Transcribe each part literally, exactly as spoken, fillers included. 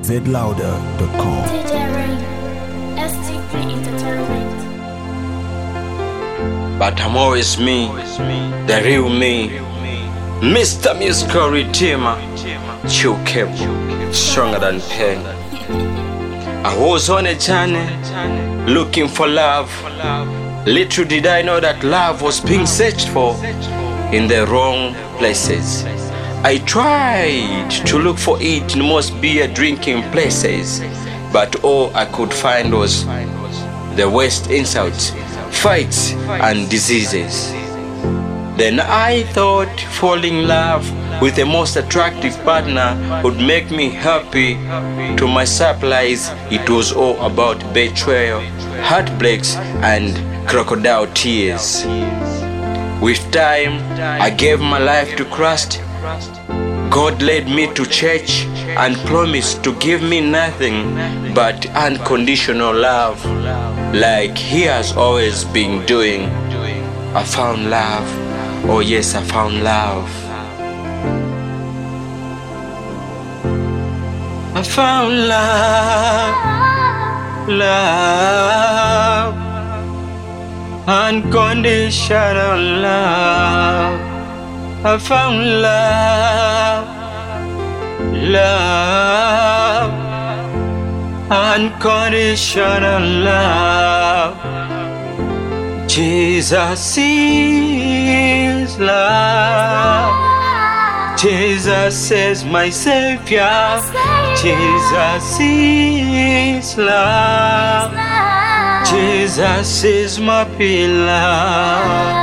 z louder dot com. D J Rain, S T P Entertainment. But I'm always me, the real me, Mister Musical Redeemer, Chukep, stronger than pain. I was on a journey, looking for love. Little did I know that love was being searched for in the wrong places. I tried to look for it in most beer drinking places, but all I could find was the worst insults, fights and diseases. Then I thought falling in love with the most attractive partner would make me happy. To my surprise, it was all about betrayal, heartbreaks and crocodile tears. With time, I gave my life to Christ. God led me to church and promised to give me nothing but unconditional love, like He has always been doing. I found love. Oh yes, I found love. I found love, love, unconditional love. I found love, love, unconditional love. Jesus is love. Jesus is my Savior. Jesus is love. Jesus is my beloved.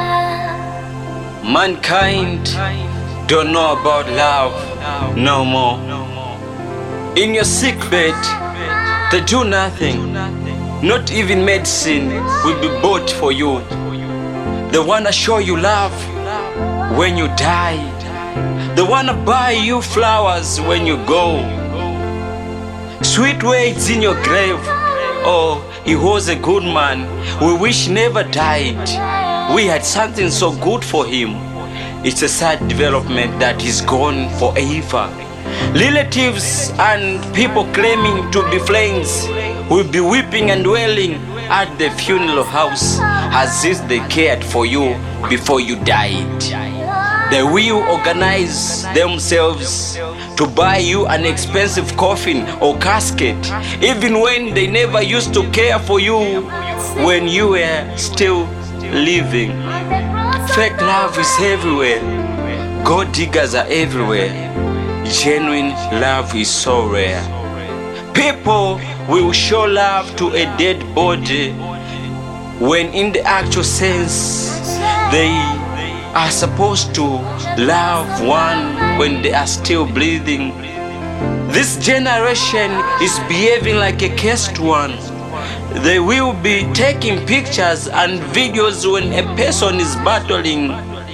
Mankind don't know about love no more. In your sick bed, they do nothing. Not even medicine will be bought for you. They wanna show you love when you die. They wanna buy you flowers when you go. Sweet words in your grave. Oh, he was a good man. We wish never died. We had something so good for him. It's a sad development that he's gone forever. Relatives and people claiming to be friends will be weeping and wailing at the funeral house as if they cared for you before you died. They will organize themselves to buy you an expensive coffin or casket, even when they never used to care for you when you were still living. Fake love is everywhere. Gold diggers are everywhere. Genuine love is so rare. People will show love to a dead body when in the actual sense they are supposed to love one when they are still breathing. This generation is behaving like a cursed one. They will be taking pictures and videos when a person is battling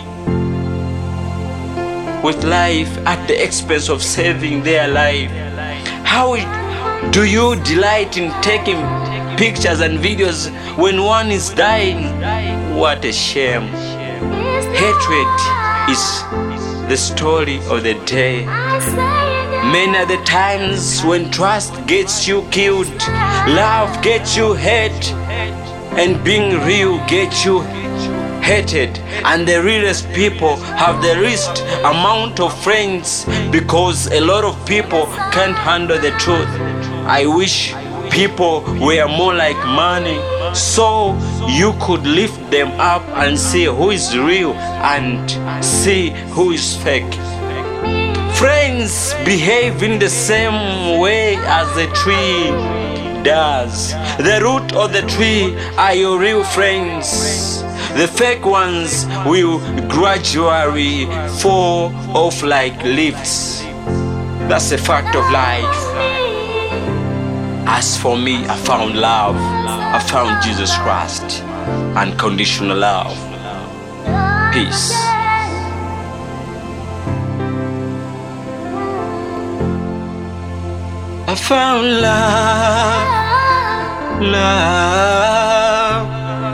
with life at the expense of saving their life. How do you delight in taking pictures and videos when one is dying? What a shame. Hatred is the story of the day. Many are the times when trust gets you killed, love gets you hate, and being real gets you hated. And the realest people have the least amount of friends because a lot of people can't handle the truth. I wish people were more like money, so you could lift them up and see who is real and see who is fake. Friends behave in the same way as the tree does. The root of the tree are your real friends. The fake ones will gradually fall off like leaves. That's a fact of life. As for me, I found love. I found Jesus Christ. Unconditional love. Peace. I found love, love,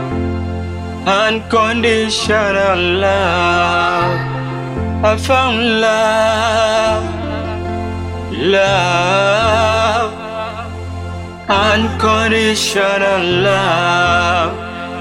unconditional love. I found love, love, unconditional love.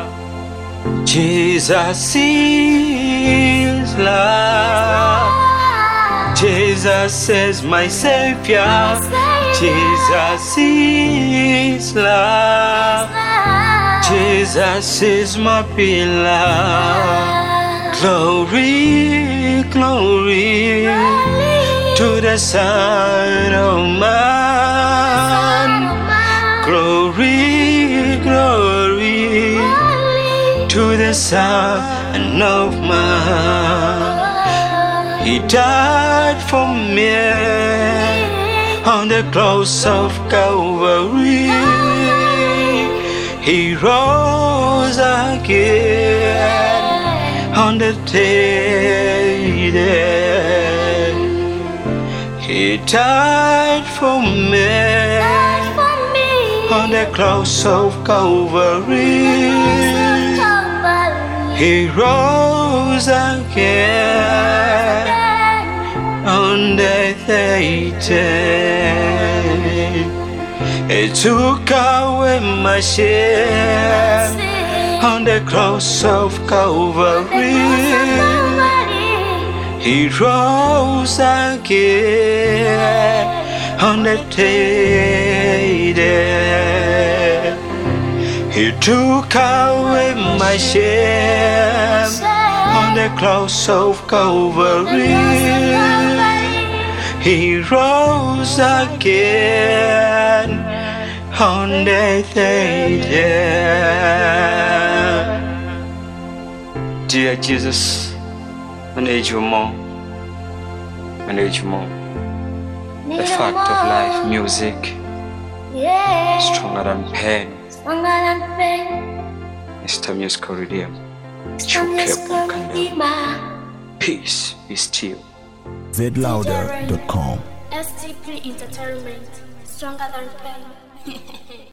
Jesus is love. Jesus is my Savior. Jesus is love. Jesus is my beloved. Glory, glory to the Son of Man. Glory, glory to the Son of Man. He died for me on the cross of Calvary. He rose again on the day. He died for me on the cross of Calvary. He rose again on the third day. He took away my shame on the cross of Calvary. He rose again on the third day. He took away my shame on the cross of Calvary. He rose again on the third day. Dear Jesus, I need you more. I need you more. The fact of life, music, stronger than pain. Mister Musical Radio. Peace be still. Z louder dot com. S T P Entertainment, stronger than pain.